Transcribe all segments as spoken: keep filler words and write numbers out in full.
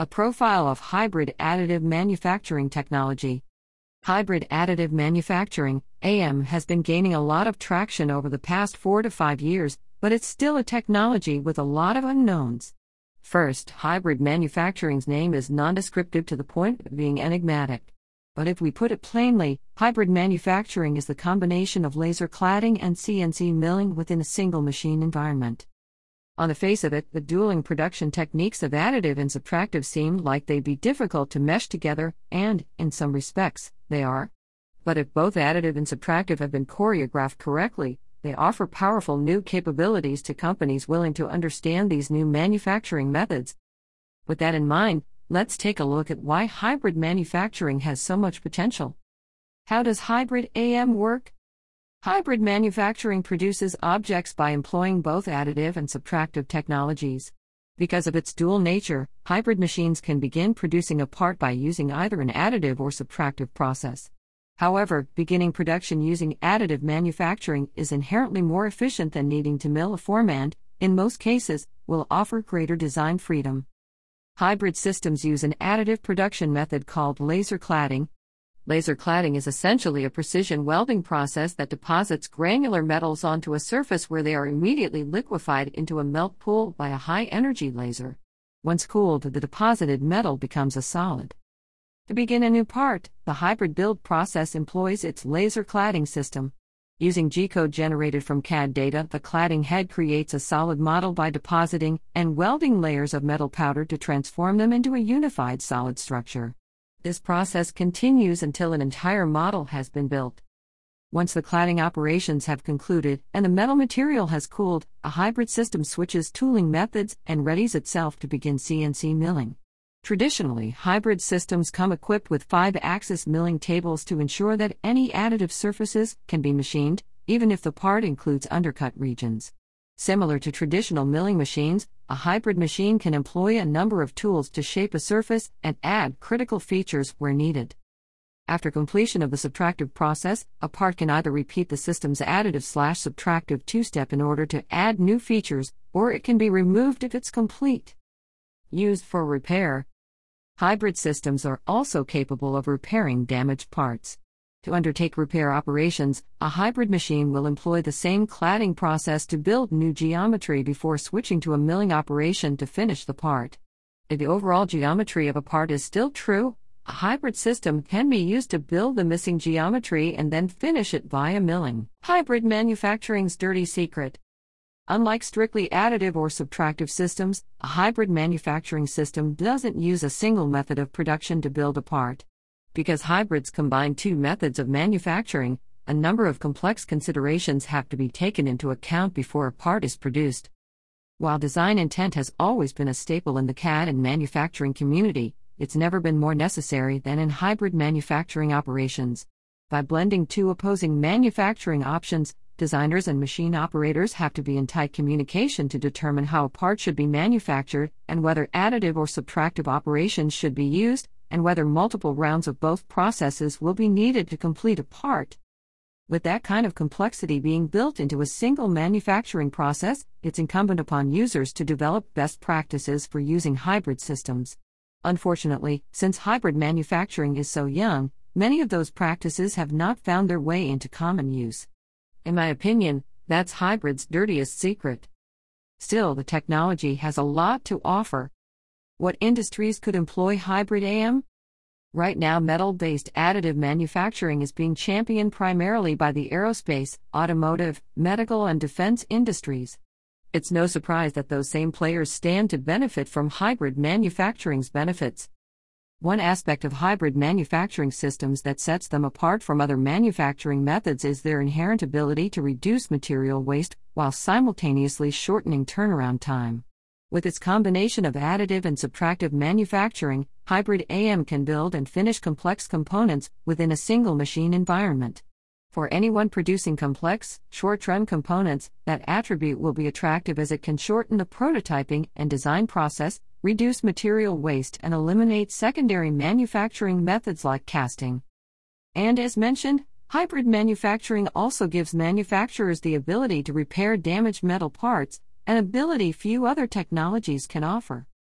A profile of hybrid additive manufacturing technology. Hybrid additive manufacturing, A M, has been gaining a lot of traction over the past four to five years, but it's still a technology with a lot of unknowns. First, hybrid manufacturing's name is nondescriptive to the point of being enigmatic. But if we put it plainly, hybrid manufacturing is the combination of laser cladding and C N C milling within a single machine environment. On the face of it, the dueling production techniques of additive and subtractive seem like they'd be difficult to mesh together, and, in some respects, they are. But if both additive and subtractive have been choreographed correctly, they offer powerful new capabilities to companies willing to understand these new manufacturing methods. With that in mind, let's take a look at why hybrid manufacturing has so much potential. How does hybrid A M work? Hybrid manufacturing produces objects by employing both additive and subtractive technologies. Because of its dual nature, hybrid machines can begin producing a part by using either an additive or subtractive process. However, beginning production using additive manufacturing is inherently more efficient than needing to mill a form and, in most cases, will offer greater design freedom. Hybrid systems use an additive production method called laser cladding. Laser cladding is essentially a precision welding process that deposits granular metals onto a surface where they are immediately liquefied into a melt pool by a high-energy laser. Once cooled, the deposited metal becomes a solid. To begin a new part, the hybrid build process employs its laser cladding system. Using G-code generated from C A D data, the cladding head creates a solid model by depositing and welding layers of metal powder to transform them into a unified solid structure. This process continues until an entire model has been built. Once the cladding operations have concluded and the metal material has cooled, a hybrid system switches tooling methods and readies itself to begin C N C milling. Traditionally, hybrid systems come equipped with five-axis milling tables to ensure that any additive surfaces can be machined, even if the part includes undercut regions. Similar to traditional milling machines, a hybrid machine can employ a number of tools to shape a surface and add critical features where needed. After completion of the subtractive process, a part can either repeat the system's additive-slash-subtractive two-step in order to add new features, or it can be removed if it's complete. Used for repair. Hybrid systems are also capable of repairing damaged parts. To undertake repair operations, a hybrid machine will employ the same cladding process to build new geometry before switching to a milling operation to finish the part. If the overall geometry of a part is still true, a hybrid system can be used to build the missing geometry and then finish it via milling. Hybrid manufacturing's dirty secret. Unlike strictly additive or subtractive systems, a hybrid manufacturing system doesn't use a single method of production to build a part. Because hybrids combine two methods of manufacturing, a number of complex considerations have to be taken into account before a part is produced. While design intent has always been a staple in the C A D and manufacturing community, it's never been more necessary than in hybrid manufacturing operations. By blending two opposing manufacturing options, designers and machine operators have to be in tight communication to determine how a part should be manufactured and whether additive or subtractive operations should be used, and whether multiple rounds of both processes will be needed to complete a part. With that kind of complexity being built into a single manufacturing process, it's incumbent upon users to develop best practices for using hybrid systems. Unfortunately, since hybrid manufacturing is so young, many of those practices have not found their way into common use. In my opinion, that's hybrid's dirtiest secret. Still, the technology has a lot to offer. What industries could employ hybrid A M? Right now, metal-based additive manufacturing is being championed primarily by the aerospace, automotive, medical, and defense industries. It's no surprise that those same players stand to benefit from hybrid manufacturing's benefits. One aspect of hybrid manufacturing systems that sets them apart from other manufacturing methods is their inherent ability to reduce material waste while simultaneously shortening turnaround time. With its combination of additive and subtractive manufacturing, hybrid A M can build and finish complex components within a single machine environment. For anyone producing complex, short-run components, that attribute will be attractive as it can shorten the prototyping and design process, reduce material waste, and eliminate secondary manufacturing methods like casting. And as mentioned, hybrid manufacturing also gives manufacturers the ability to repair damaged metal parts, an ability few other technologies can offer.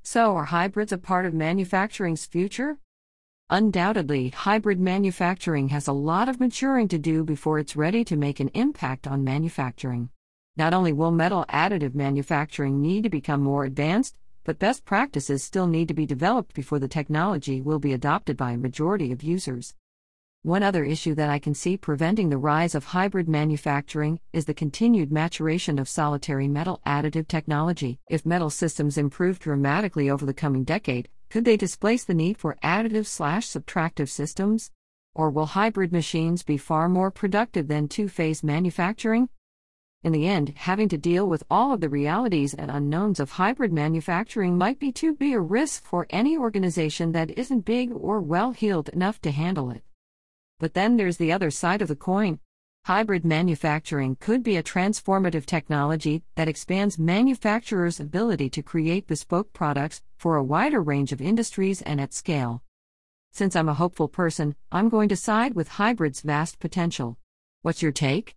So, are hybrids a part of manufacturing's future? Undoubtedly, hybrid manufacturing has a lot of maturing to do before it's ready to make an impact on manufacturing. Not only will metal additive manufacturing need to become more advanced, but best practices still need to be developed before the technology will be adopted by a majority of users. One other issue that I can see preventing the rise of hybrid manufacturing is the continued maturation of solitary metal additive technology. If metal systems improve dramatically over the coming decade, could they displace the need for additive/subtractive systems? Or will hybrid machines be far more productive than two-phase manufacturing? In the end, having to deal with all of the realities and unknowns of hybrid manufacturing might be too big a risk for any organization that isn't big or well-heeled enough to handle it. But then there's the other side of the coin. Hybrid manufacturing could be a transformative technology that expands manufacturers' ability to create bespoke products for a wider range of industries and at scale. Since I'm a hopeful person, I'm going to side with hybrid's vast potential. What's your take?